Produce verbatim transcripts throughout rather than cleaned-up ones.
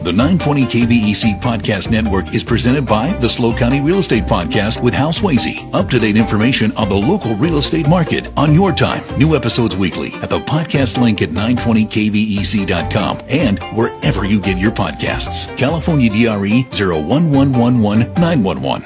The nine twenty K V E C Podcast Network is presented by the SLO County Real Estate Podcast with Hal Swayze. Up-to-date information on the local real estate market on your time. New episodes weekly at the podcast link at nine twenty K V E C dot com and wherever you get your podcasts. California D R E zero one one one one nine one one.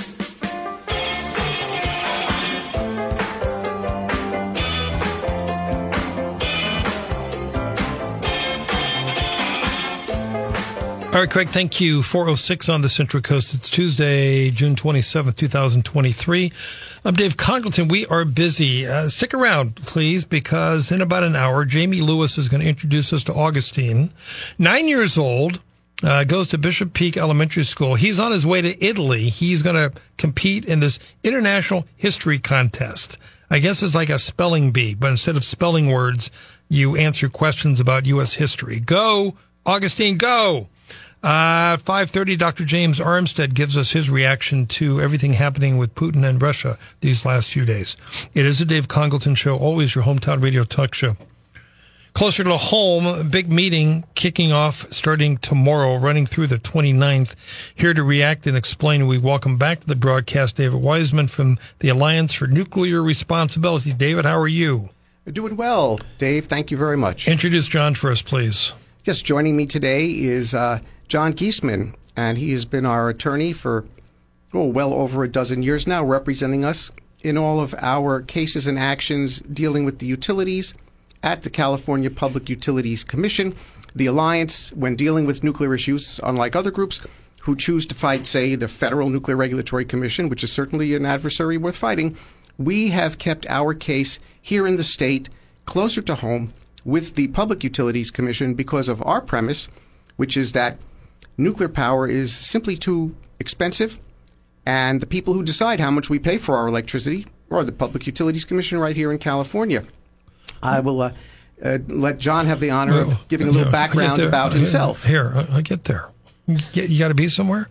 All right, Craig, thank you. four oh six on the Central Coast. It's Tuesday, June twenty-seventh, twenty twenty-three. I'm Dave Congleton. We are busy. Uh, stick around, please, because in about an hour, Jamie Lewis is going to introduce us to Augustine. Nine years old, uh, goes to Bishop Peak Elementary School. He's on his way to Italy. He's going to compete in this international history contest. I guess it's like a spelling bee, but instead of spelling words, you answer questions about U S history. Go, Augustine, go! Uh, five thirty, Doctor James Armstead gives us his reaction to everything happening with Putin and Russia these last few days. It is a Dave Congleton show, always your hometown radio talk show. Closer to home, a big meeting kicking off starting tomorrow, running through the twenty-ninth. Here to react and explain, we welcome back to the broadcast David Wiseman from the Alliance for Nuclear Responsibility. David, how are you? Doing well, Dave. Thank you very much. Introduce John for us, please. Yes, joining me today is uh, John Giesman, and he has been our attorney for oh, well over a dozen years now, representing us in all of our cases and actions dealing with the utilities at the California Public Utilities Commission. The Alliance, when dealing with nuclear issues, unlike other groups who choose to fight, say, the Federal Nuclear Regulatory Commission, which is certainly an adversary worth fighting, we have kept our case here in the state closer to home with the Public Utilities Commission because of our premise, which is that nuclear power is simply too expensive, and the people who decide how much we pay for our electricity are the Public Utilities Commission right here in California. I will uh, uh, let John have the honor well, of giving a little yeah, background about I, himself. Here, I, I get there. You, you got to be somewhere?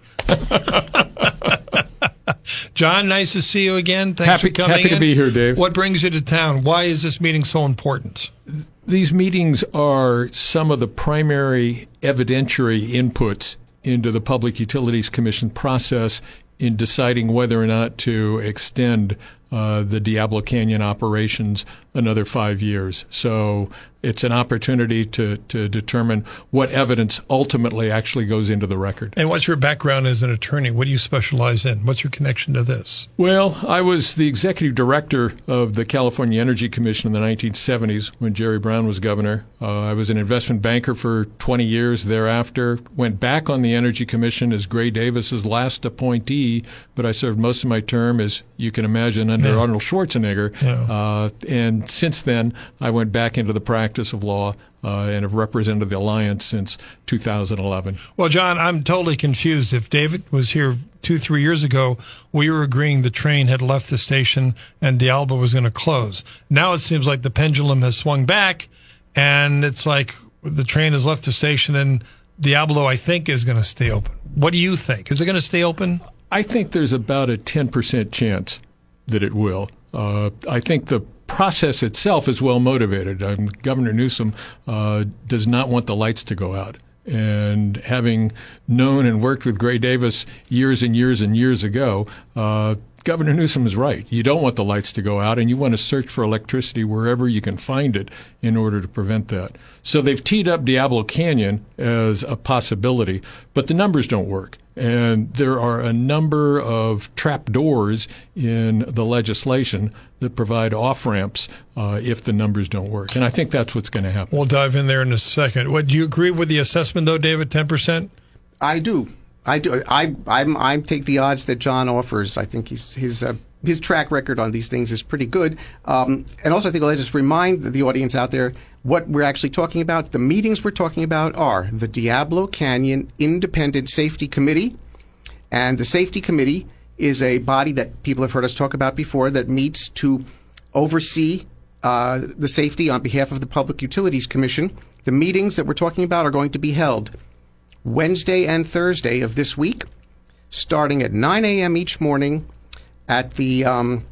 John, nice to see you again. Thanks happy, for coming Happy in. to be here, Dave. What brings you to town? Why is this meeting so important? These meetings are some of the primary evidentiary inputs into the Public Utilities Commission process in deciding whether or not to extend uh, the Diablo Canyon operations another five years. So it's an opportunity to, to determine what evidence ultimately actually goes into the record. And what's your background as an attorney? What do you specialize in? What's your connection to this? Well, I was the executive director of the California Energy Commission in the nineteen seventies when Jerry Brown was governor. Uh, I was an investment banker for twenty years thereafter, went back on the Energy Commission as Gray Davis's last appointee, but I served most of my term, as you can imagine, under yeah. Arnold Schwarzenegger. Yeah. Uh, and since then, I went back into the practice of law uh, and have represented the Alliance since two thousand eleven. Well, John, I'm totally confused. If David was here two, three years ago, we were agreeing the train had left the station and Diablo was going to close. Now it seems like the pendulum has swung back, and it's like the train has left the station and Diablo, I think, is going to stay open. What do you think? Is it going to stay open? I think there's about a ten percent chance that it will. Uh, I think the process itself is well motivated. Um, Governor Newsom uh, does not want the lights to go out. And having known and worked with Gray Davis years and years and years ago, uh, Governor Newsom is right. You don't want the lights to go out, and you want to search for electricity wherever you can find it in order to prevent that. So they've teed up Diablo Canyon as a possibility, but the numbers don't work. And there are a number of trapdoors in the legislation that provide off-ramps uh, if the numbers don't work. And I think that's what's going to happen. We'll dive in there in a second. What, do you agree with the assessment, though, David, ten percent? I do. I do. I I'm, I take the odds that John offers. I think he's, his uh, his track record on these things is pretty good. Um, and also, I think I'll just remind the audience out there what we're actually talking about. The meetings we're talking about are the Diablo Canyon Independent Safety Committee. And the Safety Committee is a body that people have heard us talk about before that meets to oversee uh, the safety on behalf of the Public Utilities Commission. The meetings that we're talking about are going to be held Wednesday and Thursday of this week, starting at nine a.m. each morning at the um,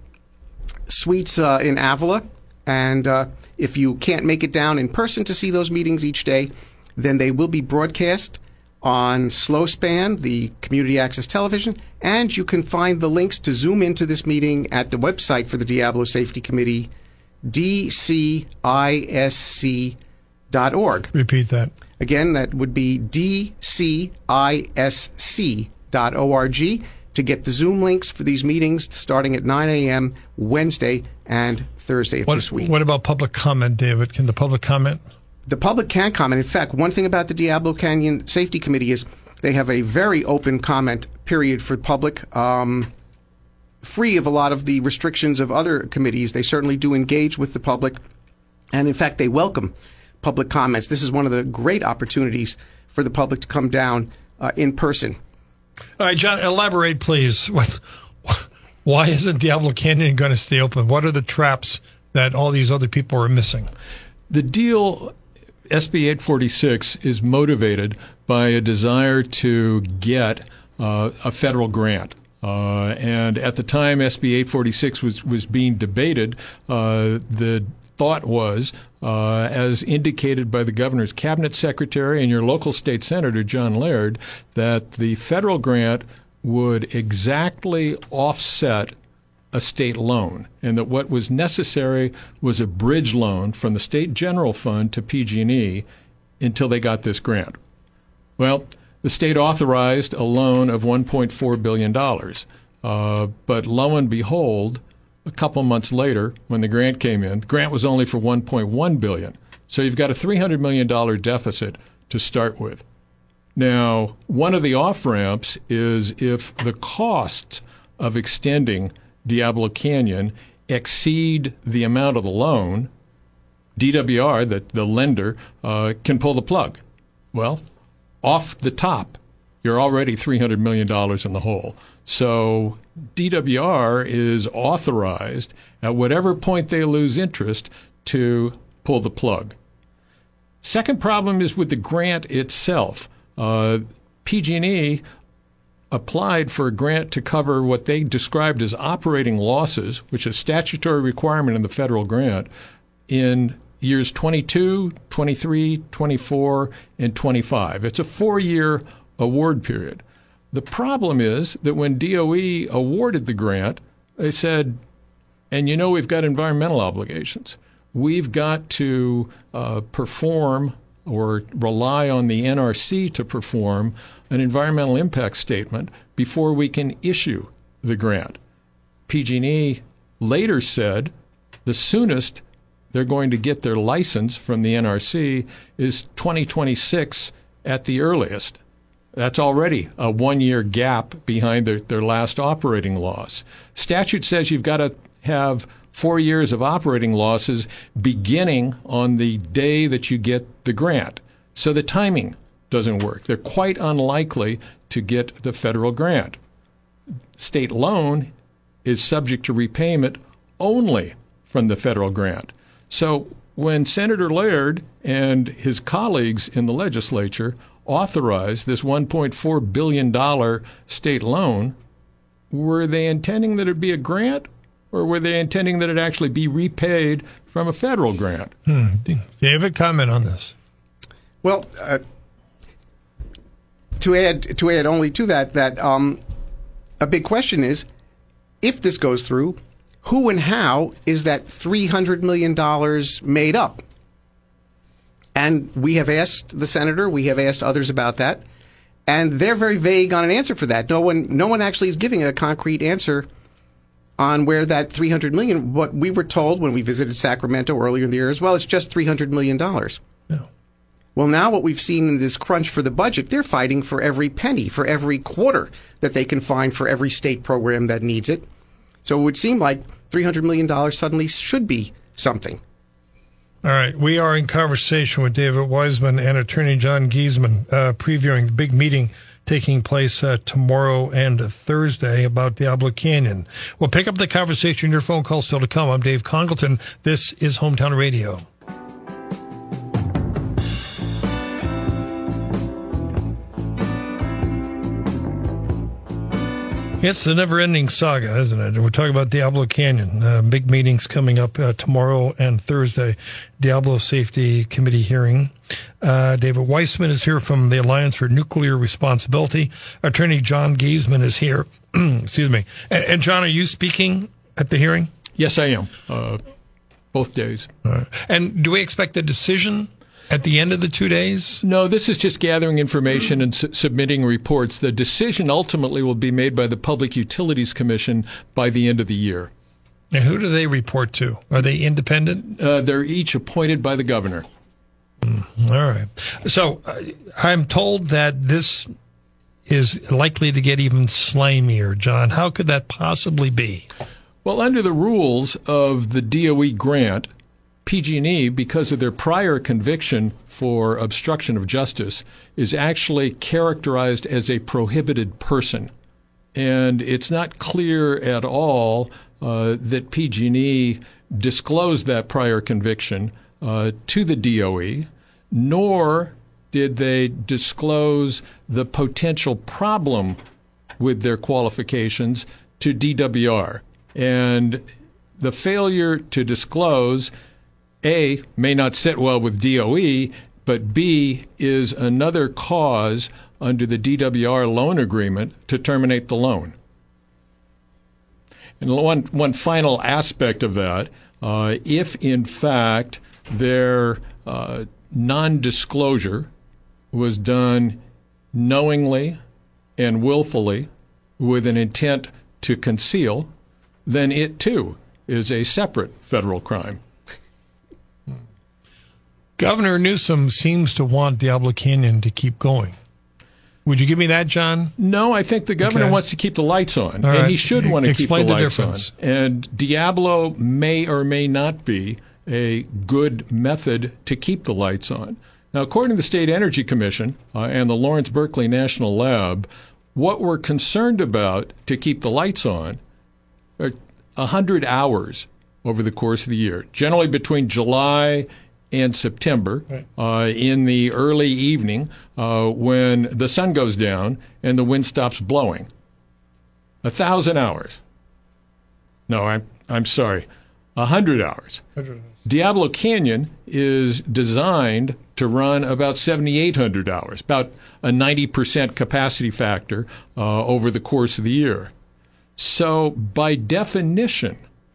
suites uh, in Avila. And uh, if you can't make it down in person to see those meetings each day, then they will be broadcast on SlowSpan, the community access television, and you can find the links to zoom into this meeting at the website for the Diablo Safety Committee, D C I S C dot org. Repeat that. Again, that would be D C I S C dot org to get the Zoom links for these meetings starting at nine a.m. Wednesday and Thursday of what, this week. What about public comment, David? Can the public comment? The public can comment. In fact, one thing about the Diablo Canyon Safety Committee is they have a very open comment period for public, um, free of a lot of the restrictions of other committees. They certainly do engage with the public, and in fact, they welcome public comments. This is one of the great opportunities for the public to come down uh, in person. All right, John, elaborate, please. What, why isn't Diablo Canyon going to stay open? What are the traps that all these other people are missing? The deal, S B eight forty-six, is motivated by a desire to get uh, a federal grant. Uh, and at the time S B eight forty-six was, was being debated, uh, the thought was, uh, as indicated by the governor's cabinet secretary and your local state senator, John Laird, that the federal grant would exactly offset a state loan, and that what was necessary was a bridge loan from the state general fund to P G and E until they got this grant. Well, the state authorized a loan of one point four billion dollars, uh, but lo and behold, a couple months later, when the grant came in, the grant was only for one point one billion dollars. So you've got a three hundred million dollars deficit to start with. Now, one of the off-ramps is if the costs of extending Diablo Canyon exceed the amount of the loan, D W R, the, the lender, uh, can pull the plug. Well, off the top, you're already three hundred million dollars in the hole. So D W R is authorized at whatever point they lose interest to pull the plug. Second problem is with the grant itself. Uh, P G and E applied for a grant to cover what they described as operating losses, which is a statutory requirement in the federal grant, in years twenty-two, twenty-three, twenty-four, and twenty-five. It's a four-year award period. The problem is that when D O E awarded the grant, they said, and you know we've got environmental obligations. We've got to uh, perform or rely on the N R C to perform an environmental impact statement before we can issue the grant. P G and E later said the soonest they're going to get their license from the N R C is twenty twenty-six at the earliest. That's already a one-year gap behind their, their last operating loss. Statute says you've got to have four years of operating losses beginning on the day that you get the grant. So the timing doesn't work. They're quite unlikely to get the federal grant. State loan is subject to repayment only from the federal grant. So when Senator Laird and his colleagues in the legislature authorized this one point four billion dollars state loan, were they intending that it be a grant, or were they intending that it actually be repaid from a federal grant? Hmm. David, comment on this. Well, uh, to add to add only to that, that um, a big question is, if this goes through, who and how is that three hundred million dollars made up? And we have asked the senator, we have asked others about that, and they're very vague on an answer for that. No one, no one actually is giving a concrete answer on where that three hundred million dollars, what we were told when we visited Sacramento earlier in the year as well, it's just three hundred million dollars. Yeah. Well, now what we've seen in this crunch for the budget, they're fighting for every penny, for every quarter that they can find for every state program that needs it. So it would seem like three hundred million dollars suddenly should be something. All right. We are in conversation with David Wiseman and Attorney John Giesman, uh, previewing the big meeting taking place uh, tomorrow and Thursday about Diablo Canyon. We'll pick up the conversation. Your phone call still to come. I'm Dave Congleton. This is Hometown Radio. It's the never-ending saga, isn't it? We're talking about Diablo Canyon. Uh, big meetings coming up uh, tomorrow and Thursday. Diablo Safety Committee hearing. Uh, David Weissman is here from the Alliance for Nuclear Responsibility. Attorney John Giesman is here. Excuse me. And, and John, are you speaking at the hearing? Yes, I am. Uh, both days. Uh, and do we expect a decision at the end of the two days? No, this is just gathering information and su- submitting reports. The decision ultimately will be made by the Public Utilities Commission by the end of the year. And who do they report to? Are they independent? Uh, they're each appointed by the governor. Mm, all right. So uh, I'm told that this is likely to get even slimier, John. How could that possibly be? Well, under the rules of the D O E grant, P G and E, because of their prior conviction for obstruction of justice, is actually characterized as a prohibited person. And it's not clear at all uh, that P G and E disclosed that prior conviction uh, to the D O E, nor did they disclose the potential problem with their qualifications to D W R. And the failure to disclose, A, may not sit well with D O E, but B, is another cause under the D W R loan agreement to terminate the loan. And one, one final aspect of that, uh, if in fact their uh, non-disclosure was done knowingly and willfully with an intent to conceal, then it too is a separate federal crime. Governor Newsom seems to want Diablo Canyon to keep going. Would you give me that, John? No, I think the governor Okay. wants to keep the lights on, All and right. he should want to Explain keep the, the lights difference. on. And Diablo may or may not be a good method to keep the lights on. Now, according to the State Energy Commission uh, and the Lawrence Berkeley National Lab, what we're concerned about to keep the lights on are one hundred hours over the course of the year, generally between July and September, right. uh, in the early evening uh, when the sun goes down and the wind stops blowing. A thousand hours. No, I'm I'm sorry, a hundred hours. Diablo Canyon is designed to run about seventy-eight hundred hours, about a ninety percent capacity factor uh, over the course of the year. So by definition,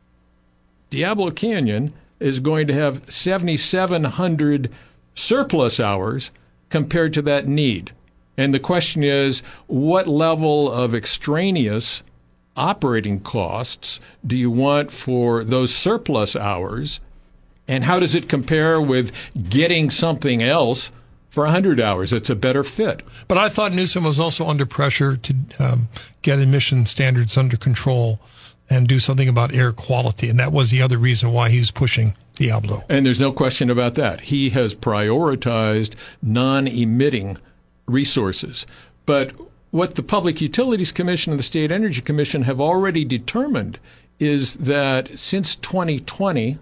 Diablo Canyon is going to have seventy-seven hundred surplus hours compared to that need. And the question is, what level of extraneous operating costs do you want for those surplus hours? And how does it compare with getting something else for one hundred hours? It's a better fit. But I thought Newsom was also under pressure to um, get emission standards under control and do something about air quality. And that was the other reason why he was pushing Diablo. And there's no question about that. He has prioritized non-emitting resources. But what the Public Utilities Commission and the State Energy Commission have already determined is that since twenty twenty,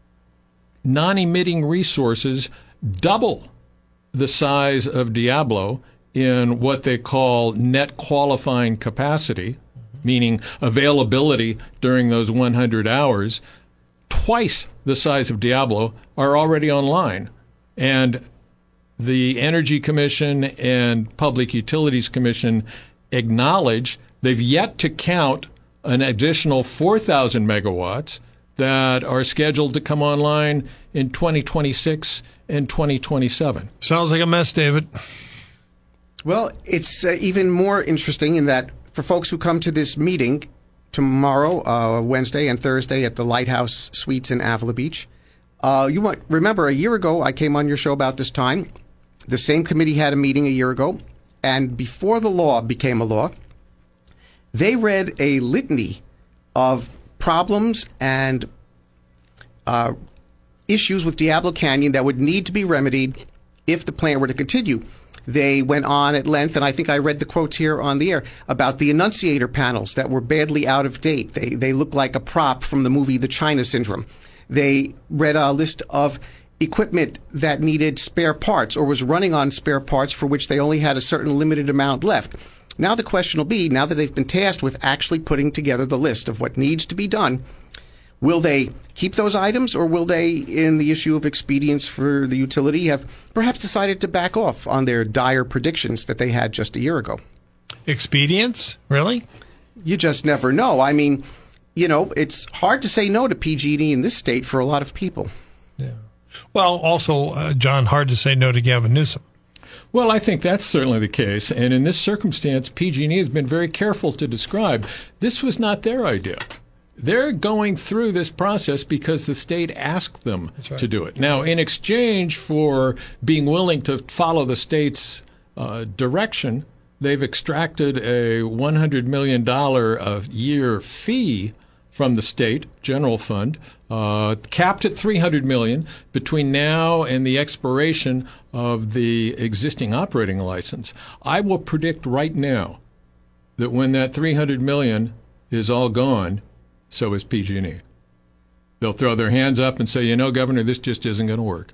non-emitting resources double the size of Diablo in what they call net qualifying capacity, meaning availability during those one hundred hours. Twice the size of Diablo are already online. And the Energy Commission and Public Utilities Commission acknowledge they've yet to count an additional four thousand megawatts that are scheduled to come online in twenty twenty-six and twenty twenty-seven. Sounds like a mess, David. Well, it's uh, even more interesting in that for folks who come to this meeting tomorrow, uh, Wednesday and Thursday at the Lighthouse Suites in Avila Beach, uh, you might remember a year ago I came on your show about this time. The same committee had a meeting a year ago, and before the law became a law, they read a litany of problems and uh, issues with Diablo Canyon that would need to be remedied if the plant were to continue. They went on at length, and I think I read the quotes here on the air, about the annunciator panels that were badly out of date. They, they looked like a prop from the movie The China Syndrome. They read a list of equipment that needed spare parts or was running on spare parts for which they only had a certain limited amount left. Now the question will be, now that they've been tasked with actually putting together the list of what needs to be done, Will they keep those items, or will they, in the issue of expedience for the utility, have perhaps decided to back off on their dire predictions that they had just a year ago? Expedience? Really? You just never know. I mean, you know, it's hard to say no to P G and E in this state for a lot of people. Yeah. Well, also, uh, John, hard to say no to Gavin Newsom. Well, I think that's certainly the case. And in this circumstance, P G and E has been very careful to describe this was not their idea. They're going through this process because the state asked them right. to do it. Now, in exchange for being willing to follow the state's uh, direction, they've extracted a one hundred million dollars a year fee from the state general fund, uh, capped at three hundred million dollars between now and the expiration of the existing operating license. I will predict right now that when that three hundred million dollars is all gone, so is P G and E. They'll throw their hands up and say, you know, Governor, this just isn't going to work.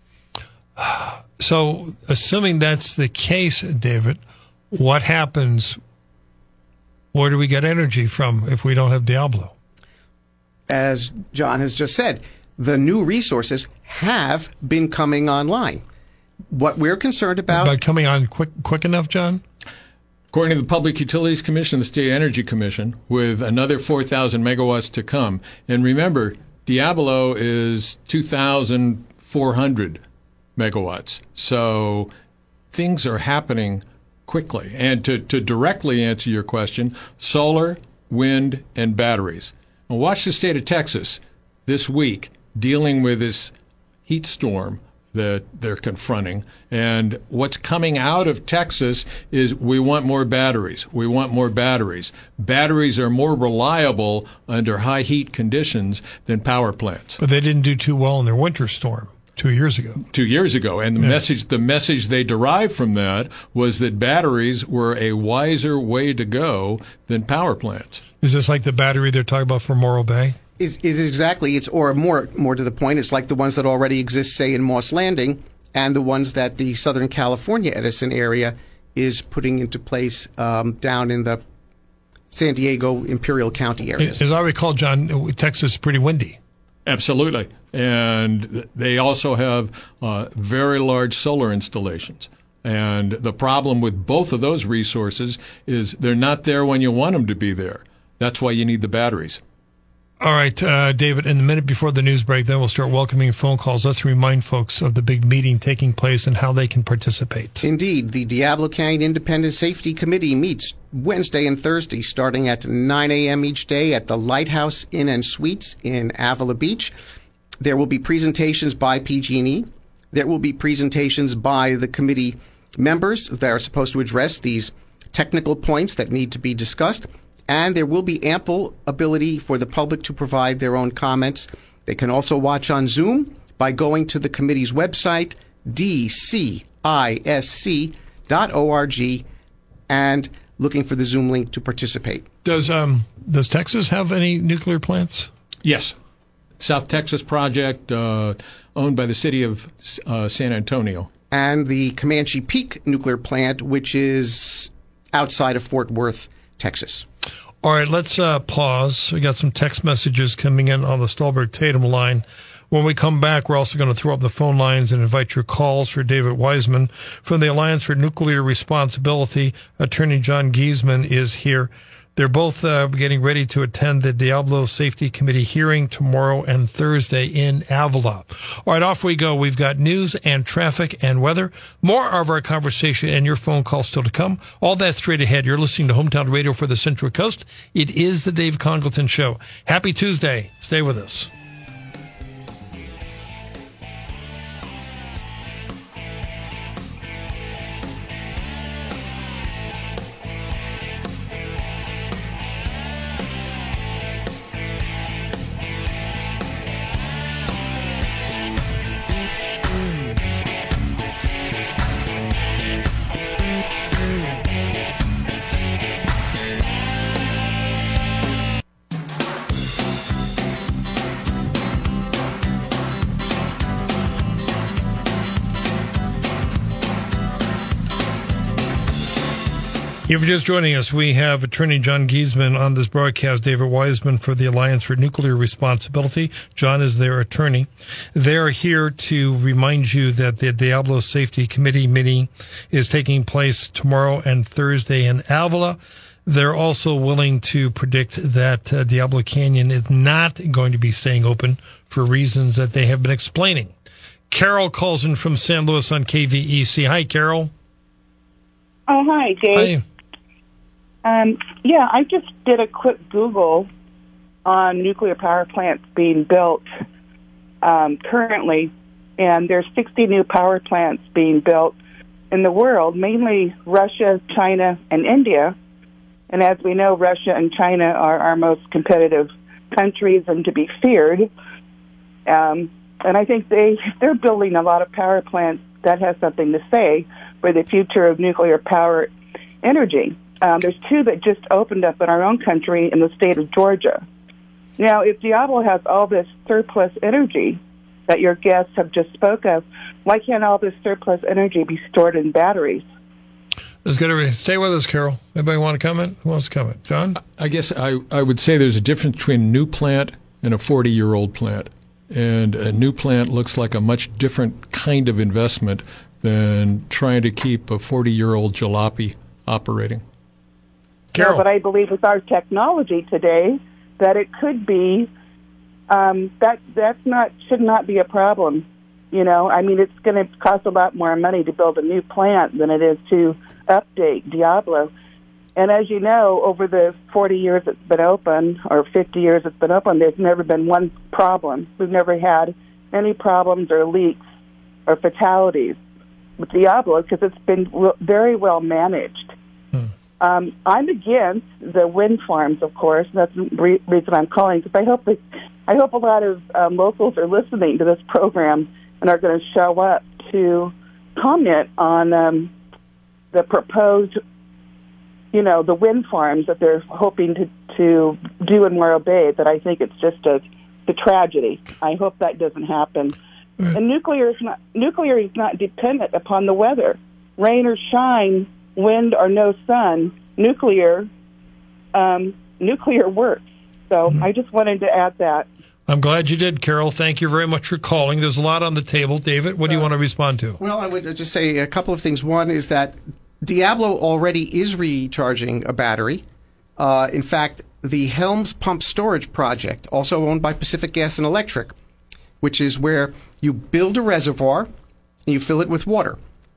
So, assuming that's the case, David, what happens? Where do we get energy from if we don't have Diablo? As John has just said, the new resources have been coming online. What we're concerned about... By coming on quick, quick enough, John? According to the Public Utilities Commission, the State Energy Commission, with another four thousand megawatts to come. And remember, Diablo is two thousand four hundred megawatts. So things are happening quickly. And to, to directly answer your question, solar, wind, and batteries. And watch the state of Texas this week dealing with this heat storm that they're confronting. And what's coming out of Texas is we want more batteries. We want more batteries. Batteries are more reliable under high heat conditions than power plants. But they didn't do too well in their winter storm two years ago. Two years ago. And the yeah. message the message they derived from that was that batteries were a wiser way to go than power plants. Is this like the battery they're talking about for Morro Bay? It is exactly. It's or more more to the point. It's like the ones that already exist, say, in Moss Landing, and the ones that the Southern California Edison area is putting into place um, down in the San Diego Imperial County areas. As I recall, John, Texas is pretty windy. Absolutely, and they also have uh, very large solar installations. And the problem with both of those resources is they're not there when you want them to be there. That's why you need the batteries. All right, uh, David, in the minute before the news break, then we'll start welcoming phone calls. Let's remind folks of the big meeting taking place and how they can participate. Indeed. The Diablo Canyon Independent Safety Committee meets Wednesday and Thursday starting at nine a.m. each day at the Lighthouse Inn and Suites in Avila Beach. There will be presentations by P G and E. There will be presentations by the committee members that are supposed to address these technical points that need to be discussed. And there will be ample ability for the public to provide their own comments. They can also watch on Zoom by going to the committee's website, d c i s c dot org, and looking for the Zoom link to participate. Does um does Texas have any nuclear plants? Yes. South Texas project uh, owned by the city of uh, San Antonio. And the Comanche Peak nuclear plant, which is outside of Fort Worth, Texas. All right, let's uh, pause. We got some text messages coming in on the Stolberg-Tatum line. When we come back, we're also going to throw up the phone lines and invite your calls for David Wiseman. From the Alliance for Nuclear Responsibility, Attorney John Giesman is here. They're both uh, getting ready to attend the Diablo Safety Committee hearing tomorrow and Thursday in Avila. All right, off we go. We've got news and traffic and weather. More of our conversation and your phone calls still to come. All that straight ahead. You're listening to Hometown Radio for the Central Coast. It is the Dave Congleton Show. Happy Tuesday. Stay with us. If you're just joining us, we have Attorney John Giesman on this broadcast, David Wiseman for the Alliance for Nuclear Responsibility. John is their attorney. They are here to remind you that the Diablo Safety Committee meeting is taking place tomorrow and Thursday in Avila. They're also willing to predict that uh, Diablo Canyon is not going to be staying open for reasons that they have been explaining. Carol calls in from San Luis on K V E C. Hi, Carol. Oh, hi, Dave. Hi. Um, yeah, I just did a quick Google on nuclear power plants being built um, currently, and there's sixty new power plants being built in the world, mainly Russia, China, and India. And as we know, Russia and China are our most competitive countries and to be feared. Um, and I think they, they're building a lot of power plants that has something to say for the future of nuclear power energy. Um, there's two that just opened up in our own country in the state of Georgia. Now, if Diablo has all this surplus energy that your guests have just spoke of, why can't all this surplus energy be stored in batteries? Let's get everybody. Stay with us, Carol. Anybody want to comment? Who wants to comment? John? I guess I, I would say there's a difference between a new plant and a forty-year-old plant. And a new plant looks like a much different kind of investment than trying to keep a forty-year-old jalopy operating. Carol. Yeah, but I believe with our technology today that it could be um, that that's not should not be a problem. You know, I mean, it's going to cost a lot more money to build a new plant than it is to update Diablo. And as you know, over the forty years it's been open, or fifty years it's been open, there's never been one problem. We've never had any problems or leaks or fatalities with Diablo because it's been very well managed. Hmm. Um, I'm against the wind farms, of course. That's the re- reason I'm calling, because I hope that, I hope a lot of um, locals are listening to this program and are going to show up to comment on um, the proposed, you know, the wind farms that they're hoping to, to do in Morro Bay. That I think it's just a, a tragedy. I hope that doesn't happen. Mm. And nuclear is not nuclear is not dependent upon the weather, rain or shine, wind or no sun. Nuclear, um, nuclear works. So mm. I just wanted to add that. I'm glad you did, Carol. Thank you very much for calling. There's a lot on the table. David, what do you uh, want to respond to? Well, I would just say a couple of things. One is that Diablo already is recharging a battery. Uh, in fact, the Helms Pump Storage Project, also owned by Pacific Gas and Electric, which is where you build a reservoir and you fill it with water.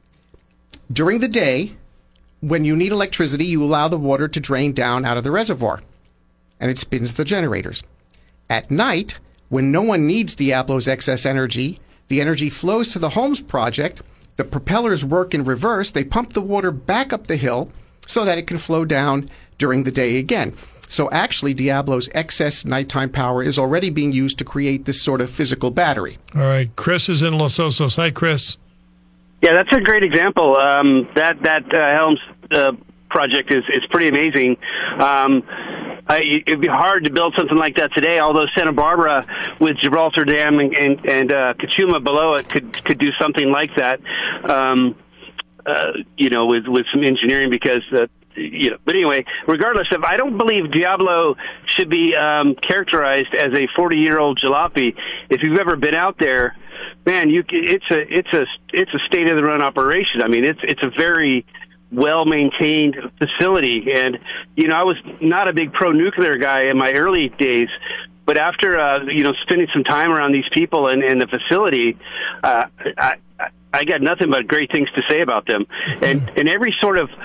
During the day, when you need electricity, you allow the water to drain down out of the reservoir, and it spins the generators. At night, when no one needs Diablo's excess energy, the energy flows to the Helms project. The propellers work in reverse. They pump the water back up the hill so that it can flow down during the day again. So actually, Diablo's excess nighttime power is already being used to create this sort of physical battery. All right. Chris is in Los Osos. Hi, Chris. Yeah, that's a great example. Um, that that uh, Helms uh, project is, is pretty amazing. Um, Uh, it'd be hard to build something like that today, although Santa Barbara with Gibraltar Dam and, and, and uh, Kachuma below it could could do something like that, um, uh, you know, with, with some engineering because, uh, you know, but anyway, regardless of, I don't believe Diablo should be um, characterized as a forty-year-old jalopy. If you've ever been out there, man, you it's a it's a it's a state-of-the-run operation. I mean, it's it's a very well-maintained facility. And, you know, I was not a big pro-nuclear guy in my early days, but after, uh, you know, spending some time around these people and, and the facility, uh, I, I got nothing but great things to say about them. And, and every sort of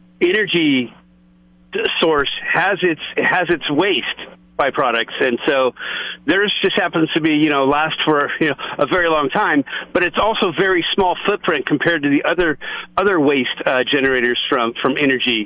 energy source has its, has its waste byproducts, and so theirs just happens to be, you know, last for, you know, a very long time, but it's also very small footprint compared to the other other waste uh, generators from from energy,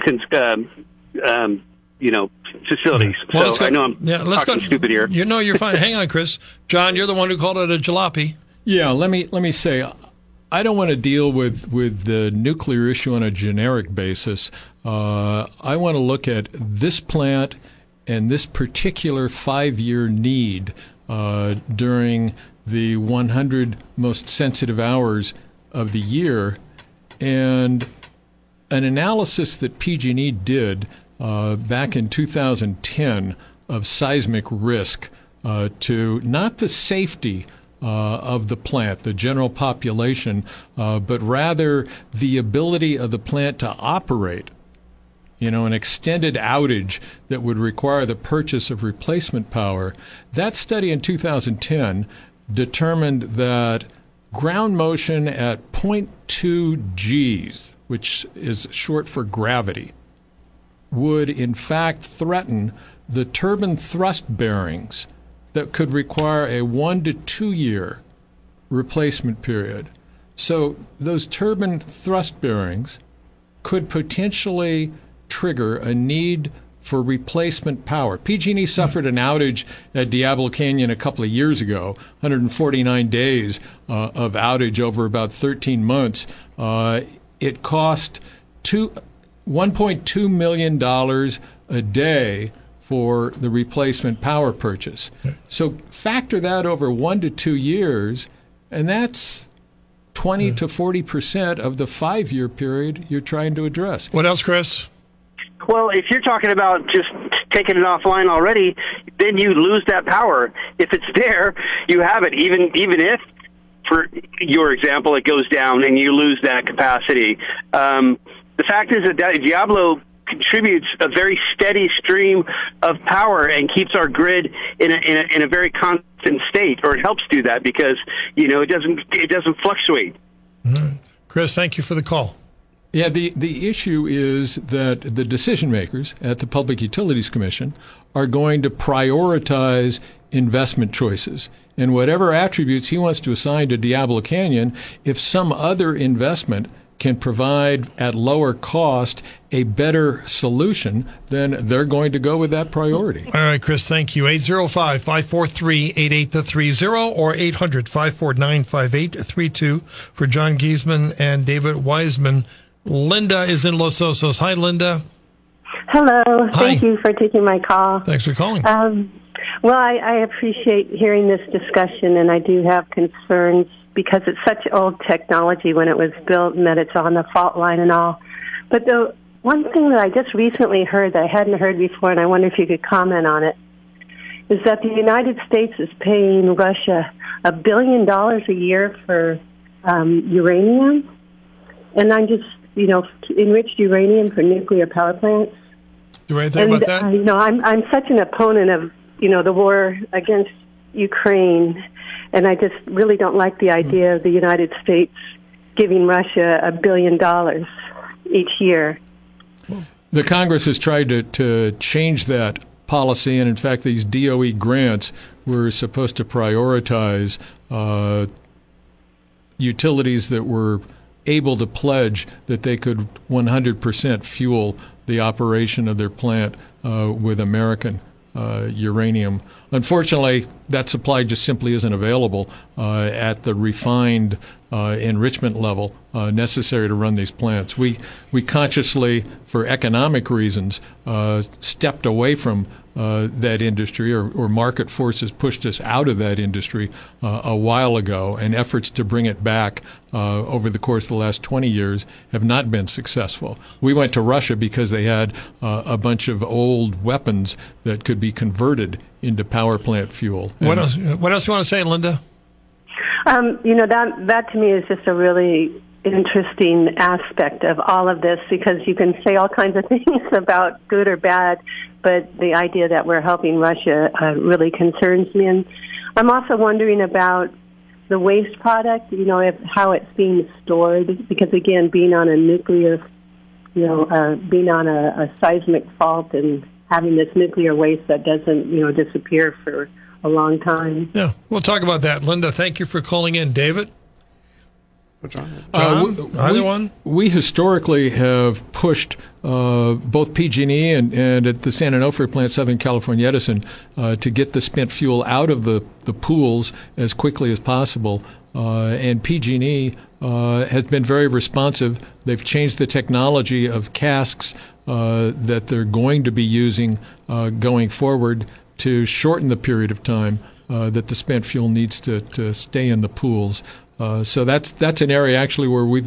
um, um, you know, facilities. Well, so I know I'm yeah, let's talking go. stupid here. You know, you're fine. Hang on, Chris. John, you're the one who called it a jalopy. Yeah, let me let me say, I don't want to deal with, with the nuclear issue on a generic basis. Uh, I want to look at this plant and this particular five-year need uh, during the one hundred most sensitive hours of the year. And an analysis that P G and E did uh, back in two thousand ten of seismic risk uh, to not the safety uh, of the plant, the general population, uh, but rather the ability of the plant to operate. You know, an extended outage that would require the purchase of replacement power. That study in two thousand ten determined that ground motion at zero point two Gs, which is short for gravity, would in fact threaten the turbine thrust bearings that could require a one to two year replacement period. So those turbine thrust bearings could potentially trigger a need for replacement power. P G and E suffered an outage at Diablo Canyon a couple of years ago, one hundred forty-nine days uh, of outage over about thirteen months. Uh, it cost two, one point two million dollars a day for the replacement power purchase. So factor that over one to two years, and that's twenty to forty percent of the five-year period you're trying to address. What else, Chris? Well, if you're talking about just taking it offline already, then you lose that power. If it's there, you have it, even even if, for your example, it goes down and you lose that capacity. Um, the fact is that Diablo contributes a very steady stream of power and keeps our grid in a, in a, in a very constant state, or it helps do that because, you know, it doesn't it doesn't fluctuate. Mm-hmm. Chris, thank you for the call. Yeah, the, the issue is that the decision makers at the Public Utilities Commission are going to prioritize investment choices. And whatever attributes he wants to assign to Diablo Canyon, if some other investment can provide at lower cost a better solution, then they're going to go with that priority. All right, Chris, thank you. eight oh five, five four three, eight eight three oh or eight hundred, five four nine, five eight three two for John Giesman and David Wiseman. Linda is in Los Osos. Hi, Linda. Hello. Hi. Thank you for taking my call. Thanks for calling. Um, well, I, I appreciate hearing this discussion, and I do have concerns because it's such old technology when it was built and that it's on the fault line and all. But the one thing that I just recently heard that I hadn't heard before, and I wonder if you could comment on it, is that the United States is paying Russia a billion dollars a year for um, uranium. And I'm just, you know, enriched uranium for nuclear power plants. Do anything and, about that? Uh, you know, I'm I'm such an opponent of, you know, the war against Ukraine, and I just really don't like the idea mm. of the United States giving Russia a billion dollars each year. The Congress has tried to, to change that policy, and in fact, these D O E grants were supposed to prioritize uh, utilities that were able to pledge that they could one hundred percent fuel the operation of their plant uh, with American uh, uranium. Unfortunately, that supply just simply isn't available uh, at the refined uh, enrichment level uh, necessary to run these plants. We we consciously, for economic reasons, uh, stepped away from uh, that industry, or, or market forces pushed us out of that industry uh, a while ago, and efforts to bring it back uh, over the course of the last twenty years have not been successful. We went to Russia because they had uh, a bunch of old weapons that could be converted into power plant fuel. What else, what else do you want to say, Linda? Um, you know, that that to me is just a really interesting aspect of all of this, because you can say all kinds of things about good or bad, but the idea that we're helping Russia uh, really concerns me. And I'm also wondering about the waste product, you know, if, how it's being stored, because again, being on a nuclear, you know, uh, being on a, a seismic fault and having this nuclear waste that doesn't, you know, disappear for a long time. Yeah, we'll talk about that. Linda, thank you for calling in. David? John? John? Uh, we, Either one? We historically have pushed uh, both P G and E and, and at the San Onofre plant, Southern California Edison, uh, to get the spent fuel out of the, the pools as quickly as possible. Uh, and P G and E uh, has been very responsive. They've changed the technology of casks uh, that they're going to be using uh, going forward to shorten the period of time uh, that the spent fuel needs to, to stay in the pools. Uh, so that's that's an area actually where we've been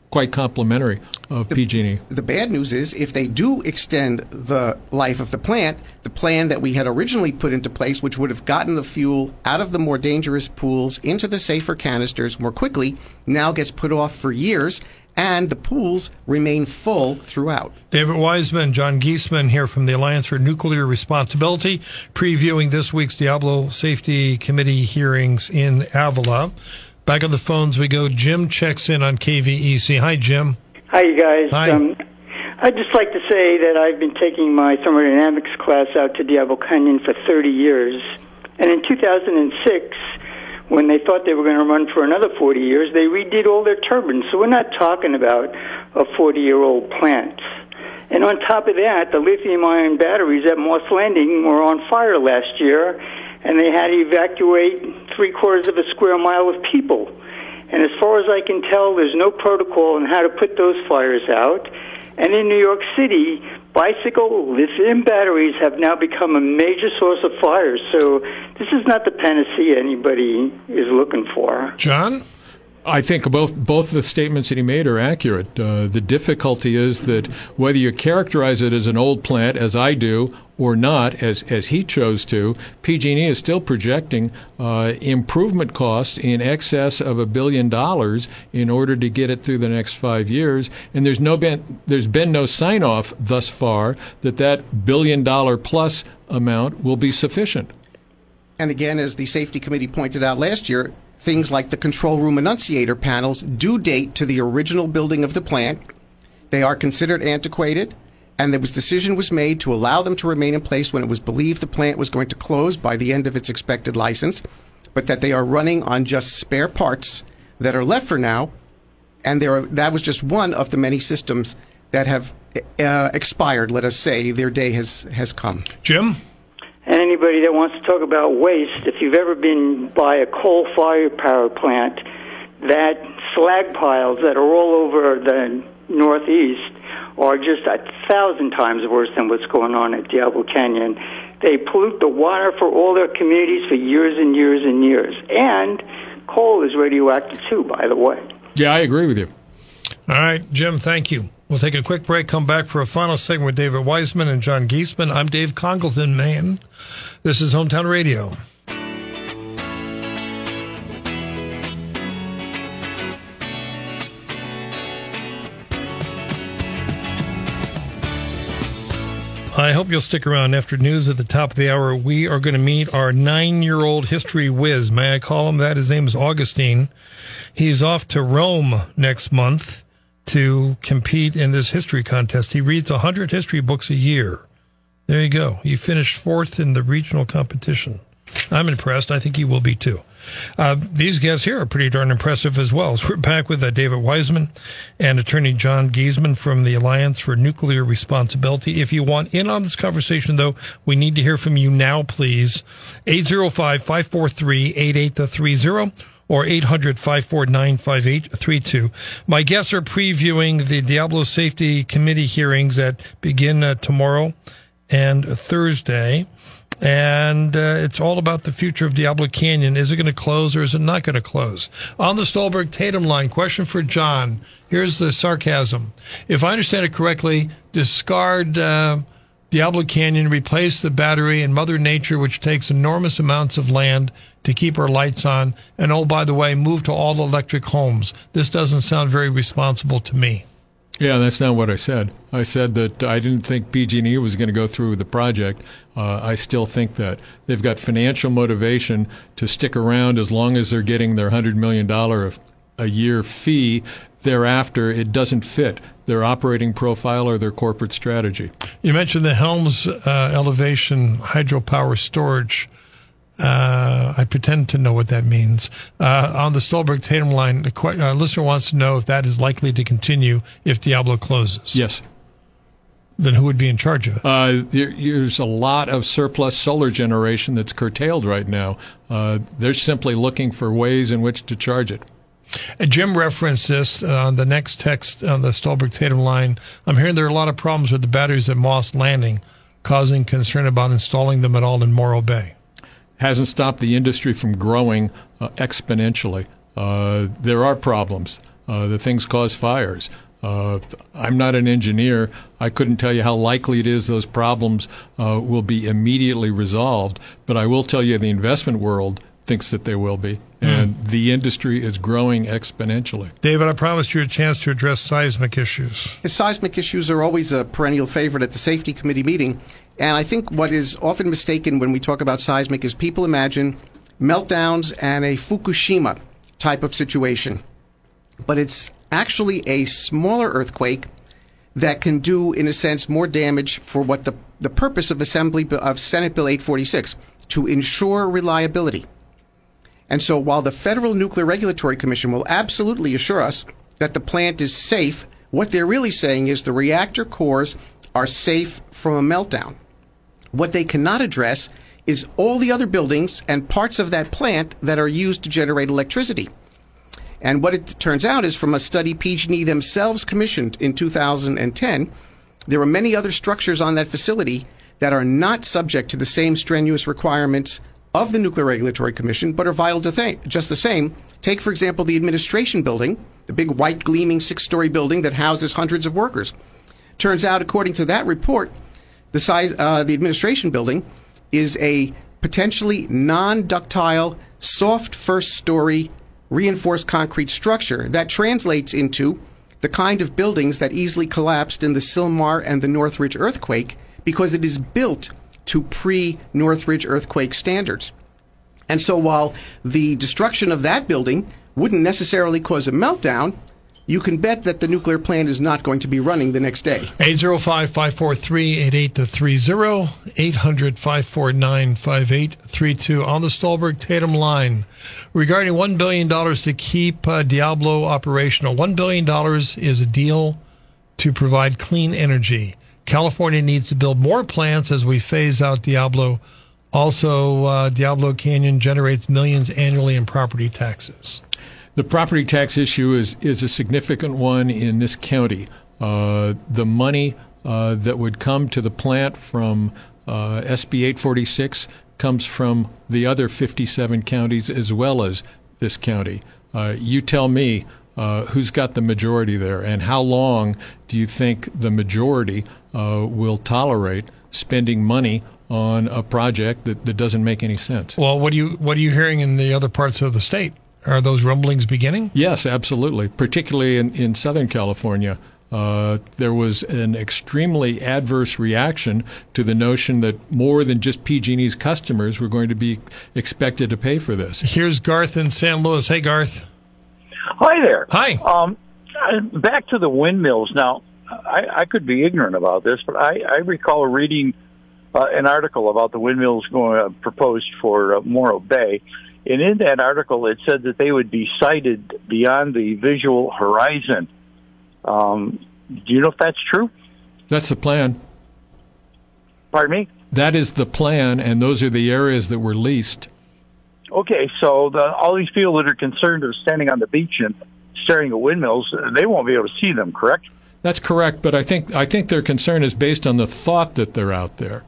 quite complimentary of The- P G and E. The bad news is if they do extend the life of the plant, the plan that we had originally put into place, which would have gotten the fuel out of the more dangerous pools into the safer canisters more quickly, now gets put off for years, and the pools remain full throughout. David Wiseman, John Giesman here from the Alliance for Nuclear Responsibility, previewing this week's Diablo Safety Committee hearings in Avila. Back on the phones we go. Jim checks in on K V E C. Hi, Jim. Hi, you guys. Hi. Um, I'd just like to say that I've been taking my thermodynamics class out to Diablo Canyon for thirty years. And in two thousand six, when they thought they were going to run for another forty years, they redid all their turbines. So we're not talking about a forty-year-old plant. And on top of that, the lithium-ion batteries at Moss Landing were on fire last year, and they had to evacuate three-quarters of a square mile of people. And as far as I can tell, there's no protocol on how to put those fires out. And in New York City, bicycle lithium batteries have now become a major source of fires. So this is not the panacea anybody is looking for. John? I think both both the statements that he made are accurate. Uh, the difficulty is that whether you characterize it as an old plant, as I do, or not, as as he chose to, P G and E is still projecting uh, improvement costs in excess of a billion dollars in order to get it through the next five years. And there's no been there's been no sign off thus far that that billion dollar plus amount will be sufficient. And again, as the Safety Committee pointed out last year, things like the control room annunciator panels do date to the original building of the plant. They are considered antiquated, and there was decision was made to allow them to remain in place when it was believed the plant was going to close by the end of its expected license, but that they are running on just spare parts that are left for now, and there are, that was just one of the many systems that have uh, expired, let us say. Their day has, has come. Jim? And anybody that wants to talk about waste, if you've ever been by a coal-fired power plant, that slag piles that are all over the Northeast are just a thousand times worse than what's going on at Diablo Canyon. They pollute the water for all their communities for years and years and years. And coal is radioactive too, by the way. Yeah, I agree with you. All right, Jim, thank you. We'll take a quick break, come back for a final segment with David Wiseman and John Giesman. I'm Dave Congleton, man. This is Hometown Radio. I hope you'll stick around. After news at the top of the hour, we are going to meet our nine-year-old history whiz. May I call him that? His name is Augustine. He's off to Rome next month to compete in this history contest. He reads one hundred history books a year. There you go. He finished fourth in the regional competition. I'm impressed. I think he will be too. Uh, these guests here are pretty darn impressive as well. So we're back with uh, David Wiseman and attorney John Giesman from the Alliance for Nuclear Responsibility. If you want in on this conversation, though, we need to hear from you now, please. eight zero five, five four three, eight eight three zero or eight hundred, five four nine, five eight three two. My guests are previewing the Diablo Safety Committee hearings that begin uh, tomorrow and Thursday. And uh, it's all about the future of Diablo Canyon. Is it going to close or is it not going to close? On the Stolberg-Tatum line, question for John. Here's the sarcasm. If I understand it correctly, discard uh, Diablo Canyon, replace the battery in Mother Nature, which takes enormous amounts of land to keep our lights on, and oh, by the way, move to all electric homes. This doesn't sound very responsible to me. Yeah, that's not what I said. I said that I didn't think P G and E was going to go through with the project. Uh, I still think that. They've got financial motivation to stick around as long as they're getting their one hundred million dollars a year fee. Thereafter, it doesn't fit their operating profile or their corporate strategy. You mentioned the Helms uh, elevation hydropower storage. Uh, I pretend to know what that means. Uh, on the Stolberg-Tatum line, the qu- uh, listener wants to know if that is likely to continue if Diablo closes. Yes. Then who would be in charge of it? Uh, there, there's a lot of surplus solar generation that's curtailed right now. Uh, they're simply looking for ways in which to charge it. Uh, Jim referenced this on uh, the next text on the Stolberg-Tatum line. I'm hearing there are a lot of problems with the batteries at Moss Landing, causing concern about installing them at all in Morro Bay. Hasn't stopped the industry from growing uh, exponentially. Uh, there are problems. Uh, the things cause fires. Uh, I'm not an engineer. I couldn't tell you how likely it is those problems uh, will be immediately resolved, but I will tell you the investment world thinks that they will be, and mm. the industry is growing exponentially. David, I promised you a chance to address seismic issues. The seismic issues are always a perennial favorite at the Safety Committee meeting, and I think what is often mistaken when we talk about seismic is people imagine meltdowns and a Fukushima type of situation. But it's actually a smaller earthquake that can do, in a sense, more damage for what the, the purpose of Assembly of Senate Bill eight forty-six, to ensure reliability. And so while the Federal Nuclear Regulatory Commission will absolutely assure us that the plant is safe, what they're really saying is the reactor cores are safe from a meltdown. What they cannot address is all the other buildings and parts of that plant that are used to generate electricity. And what it turns out is, from a study P G and E themselves commissioned in two thousand ten, there are many other structures on that facility that are not subject to the same strenuous requirements of the Nuclear Regulatory Commission, but are vital to th- just the same. Take, for example, the administration building, the big white gleaming six-story building that houses hundreds of workers. Turns out, according to that report, the size, uh, the administration building is a potentially non-ductile, soft first-story reinforced concrete structure that translates into the kind of buildings that easily collapsed in the Sylmar and the Northridge earthquake, because it is built to pre-Northridge earthquake standards. And so while the destruction of that building wouldn't necessarily cause a meltdown, you can bet that the nuclear plant is not going to be running the next day. eight zero five, five four three, eight eight three zero, eight hundred, five four nine, five eight three two on the Stolberg-Tatum line. Regarding one billion dollars to keep uh, Diablo operational. one billion dollars is a deal to provide clean energy. California needs to build more plants as we phase out Diablo. Also, uh, Diablo Canyon generates millions annually in property taxes. The property tax issue is, is a significant one in this county. Uh, the money uh, that would come to the plant from uh, S B eight forty-six comes from the other fifty-seven counties as well as this county. Uh, you tell me uh, who's got the majority there, and how long do you think the majority uh, will tolerate spending money on a project that, that doesn't make any sense? Well, what do you what are you hearing in the other parts of the state? Are those rumblings beginning? Yes, absolutely. Particularly in, in Southern California, uh, there was an extremely adverse reaction to the notion that more than just P G and E's customers were going to be expected to pay for this. Here's Garth in San Luis. Hey, Garth. Hi there. Hi. Um, back to the windmills. Now, I, I could be ignorant about this, but I, I recall reading uh, an article about the windmills going uh, proposed for uh, Morro Bay. And in that article, it said that they would be sited beyond the visual horizon. Um, do you know if that's true? That's the plan. Pardon me? That is the plan, and those are the areas that were leased. Okay, so the, all these people that are concerned of standing on the beach and staring at windmills, they won't be able to see them, correct? That's correct, but I think I think their concern is based on the thought that they're out there.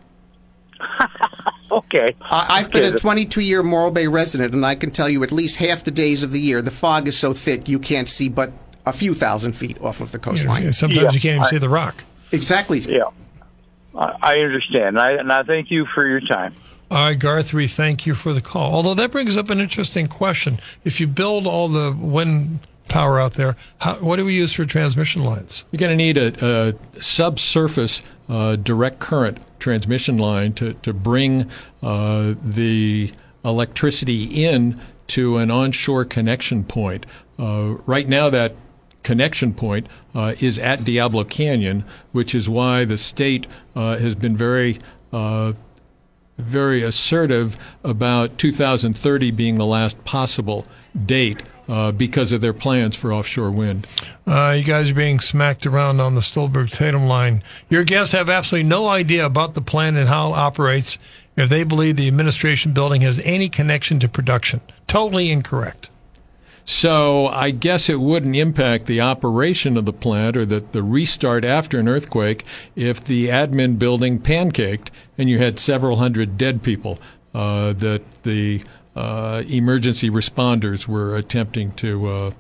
Okay. Uh, I've been a twenty-two-year Morro Bay resident, and I can tell you at least half the days of the year, the fog is so thick you can't see but a few thousand feet off of the coastline. Yeah, sometimes yeah, you can't even I, see the rock. Exactly. Yeah. I, I understand, and I, and I thank you for your time. All right, Garth, we thank you for the call. Although that brings up an interesting question. If you build all the wind power out there, how, what do we use for transmission lines? You're going to need a, a subsurface uh, direct current transmission line to, to bring uh, the electricity in to an onshore connection point. Uh, right now, that connection point uh, is at Diablo Canyon, which is why the state uh, has been very uh, very assertive about two thousand thirty being the last possible date uh, because of their plans for offshore wind. Uh, you guys are being smacked around on the Stolberg-Tatum line. Your guests have absolutely no idea about the plan and how it operates if they believe the administration building has any connection to production. Totally incorrect. So I guess it wouldn't impact the operation of the plant or the, the restart after an earthquake if the admin building pancaked and you had several hundred dead people uh, that the uh, emergency responders were attempting to uh,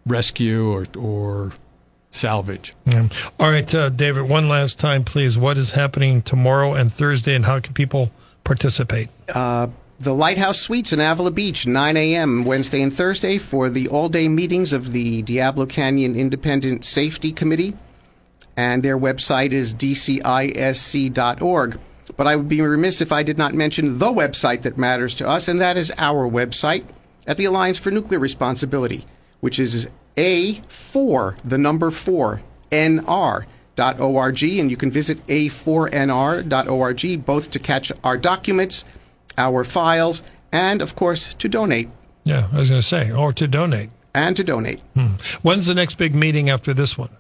rescue or, or salvage. Yeah. All right, uh, David, one last time, please. What is happening tomorrow and Thursday, and how can people participate? Uh, the Lighthouse Suites in Avila Beach, nine a.m. Wednesday and Thursday for the all-day meetings of the Diablo Canyon Independent Safety Committee, and their website is d c i s c dot org. But I would be remiss if I did not mention the website that matters to us, and that is our website at the Alliance for Nuclear Responsibility, which is A four, the number four, N R dot org, and you can visit A four N R dot org both to catch our documents, our files, and, of course, to donate. Yeah, I was going to say, or to donate. And to donate. Hmm. When's the next big meeting after this one?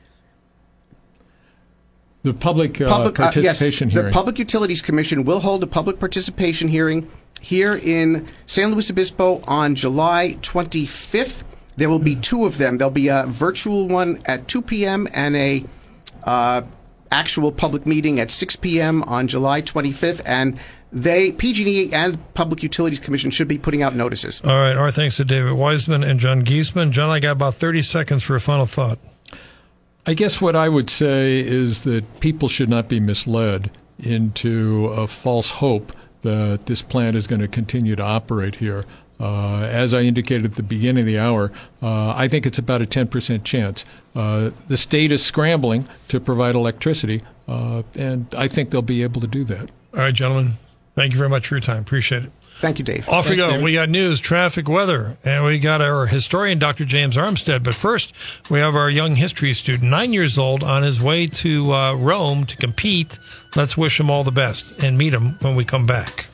The public, uh, public participation uh, yes, hearing. The Public Utilities Commission will hold a public participation hearing here in San Luis Obispo on July twenty-fifth. There will be two of them. There'll be a virtual one at two p.m. and a uh, actual public meeting at six p.m. on July twenty-fifth. And they, P G and E and Public Utilities Commission should be putting out notices. All right. Our thanks to David Wiseman and John Giesman. John, I got about thirty seconds for a final thought. I guess what I would say is that people should not be misled into a false hope that this plant is going to continue to operate here. Uh, as I indicated at the beginning of the hour, uh, I think it's about a ten percent chance. Uh, the state is scrambling to provide electricity, uh, and I think they'll be able to do that. All right, gentlemen. Thank you very much for your time. Appreciate it. Thank you, Dave. Off Thanks, we go. David. We got news, traffic, weather, and we got our historian, Doctor James Armstead. But first, we have our young history student, nine years old, on his way to uh, Rome to compete. Let's wish him all the best and meet him when we come back.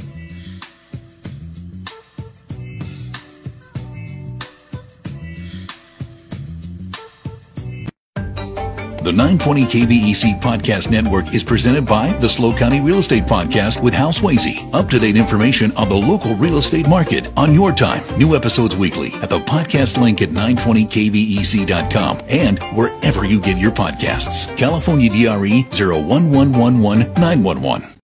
The nine twenty K V E C Podcast Network is presented by the SLO County Real Estate Podcast with Hal Swayze. Up-to-date information on the local real estate market on your time. New episodes weekly at the podcast link at nine twenty K V E C dot com and wherever you get your podcasts. California D R E zero one one one one nine one one.